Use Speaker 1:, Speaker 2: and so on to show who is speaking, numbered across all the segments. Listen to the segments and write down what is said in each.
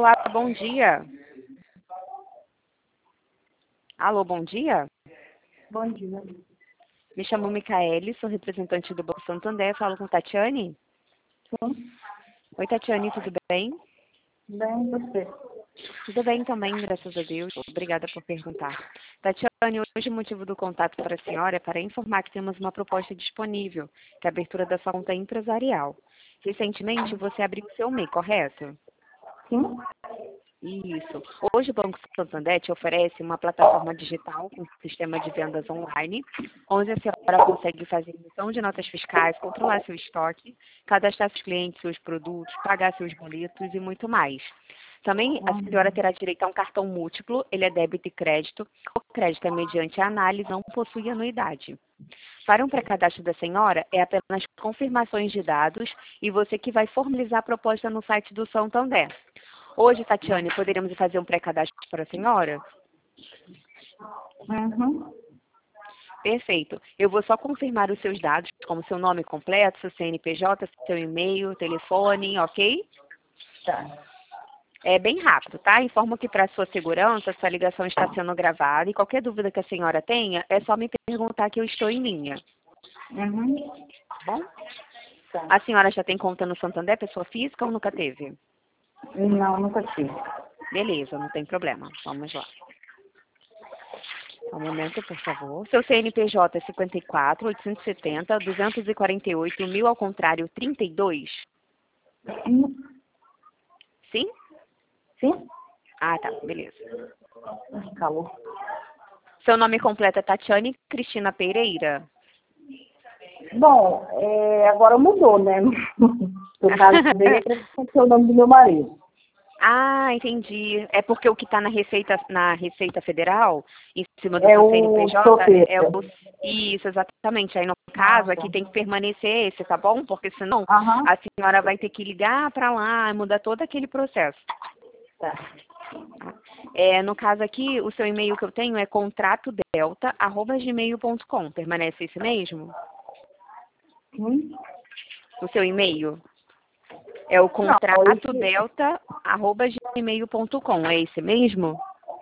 Speaker 1: Olá, bom dia. Alô, bom dia.
Speaker 2: Bom dia.
Speaker 1: Me chamo Micaele, sou representante do Banco Santander, falo com Tatiane.
Speaker 2: Sim,
Speaker 1: Oi, Tatiane, tudo bem?
Speaker 2: bem, você.
Speaker 1: Tudo bem também, graças a Deus. Obrigada por perguntar. Tatiane, hoje o motivo do contato para a senhora é para informar que temos uma proposta disponível, que é a abertura da sua conta empresarial. Recentemente você abriu o seu MEI, correto?
Speaker 2: Sim?
Speaker 1: Isso. Hoje o Banco Santander te oferece uma plataforma digital com sistema de vendas online, onde a senhora consegue fazer emissão de notas fiscais, controlar seu estoque, cadastrar seus clientes, seus produtos, pagar seus boletos e muito mais. Também a senhora terá direito a um cartão múltiplo, ele é débito e crédito. O crédito é mediante a análise, não possui anuidade. Para um pré-cadastro da senhora, é apenas confirmações de dados e você que vai formalizar a proposta no site do Santander. Hoje, Tatiane, poderíamos fazer um pré-cadastro para a senhora?
Speaker 2: Uhum.
Speaker 1: Perfeito. Eu vou só confirmar os seus dados, como seu nome completo, seu CNPJ, seu e-mail, telefone, ok?
Speaker 2: Tá.
Speaker 1: É bem rápido, tá? Informo que para sua segurança, sua ligação está sendo gravada e qualquer dúvida que a senhora tenha, é só me perguntar que eu estou em linha.
Speaker 2: Uhum.
Speaker 1: Tá bom?
Speaker 2: Tá.
Speaker 1: A senhora já tem conta no Santander, pessoa física ou nunca teve?
Speaker 2: Não, nunca tive.
Speaker 1: Beleza, não tem problema. Vamos lá. Um momento, por favor. Seu CNPJ é 54, 870, 248, 1000 ao contrário, 32?
Speaker 2: Sim?
Speaker 1: Sim?
Speaker 2: Sim?
Speaker 1: Ah, tá, beleza.
Speaker 2: Calor.
Speaker 1: Seu nome completo é Tatiane Cristina Pereira?
Speaker 2: Bom, agora mudou, né? No caso dele, é o nome do meu marido.
Speaker 1: Ah, entendi. É porque o que está na Receita Federal, em cima do
Speaker 2: É
Speaker 1: seu
Speaker 2: o
Speaker 1: CNPJ,
Speaker 2: solteiro.
Speaker 1: é o... Isso, exatamente. Aí, no
Speaker 2: Ah,
Speaker 1: caso,
Speaker 2: tá.
Speaker 1: aqui tem que permanecer esse, tá bom? Porque senão
Speaker 2: Aham.
Speaker 1: a senhora vai ter que ligar para lá, mudar todo aquele processo.
Speaker 2: Tá.
Speaker 1: No caso aqui, o seu e-mail que eu tenho é contratodelta@gmail.com. Permanece esse mesmo?
Speaker 2: Sim?
Speaker 1: O seu e-mail é o
Speaker 2: Não,
Speaker 1: contratodelta@gmail.com. É esse mesmo?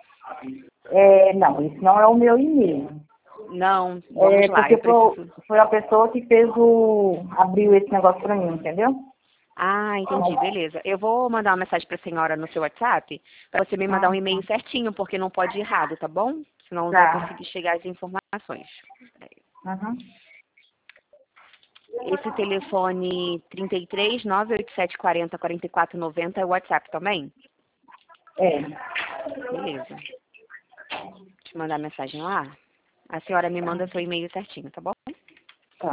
Speaker 2: não, esse não é o meu e-mail.
Speaker 1: Não, vamos lá,
Speaker 2: Porque
Speaker 1: eu preciso...
Speaker 2: foi a pessoa que abriu esse negócio pra mim, entendeu?
Speaker 1: Ah, entendi, beleza. Eu vou mandar uma mensagem para a senhora no seu WhatsApp, para você me mandar um e-mail certinho, porque não pode ir errado, tá bom? Senão não vai
Speaker 2: Tá.
Speaker 1: conseguir chegar as informações.
Speaker 2: Aham.
Speaker 1: Esse telefone 33 987 40 44 90 é o WhatsApp também?
Speaker 2: É.
Speaker 1: Beleza. Deixa eu mandar mensagem lá. A senhora me manda seu e-mail certinho, tá bom?
Speaker 2: Tá.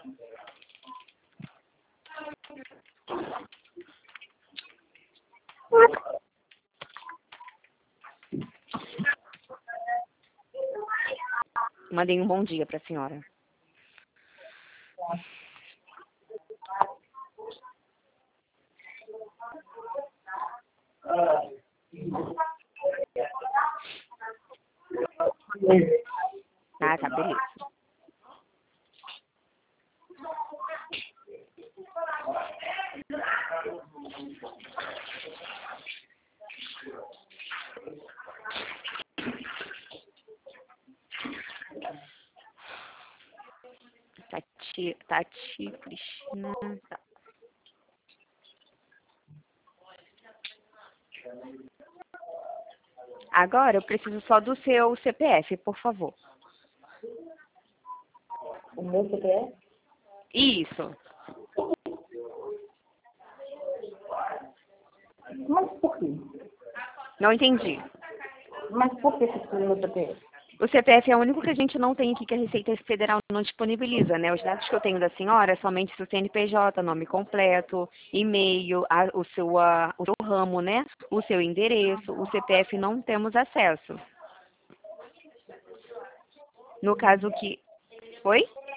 Speaker 1: Mandei um bom dia para a senhora. Ah, tá, beleza. Tati Cristina. Tá. Agora eu preciso só do seu CPF, por favor.
Speaker 2: O meu CPF?
Speaker 1: Isso.
Speaker 2: Mas por quê?
Speaker 1: Não entendi.
Speaker 2: Mas por que você precisa do meu CPF?
Speaker 1: O CPF é o único que a gente não tem aqui, que a Receita Federal não disponibiliza, né? Os dados que eu tenho da senhora é somente seu CNPJ, nome completo, e-mail, o seu ramo, né? O seu endereço. O CPF não temos acesso. No caso que... Oi?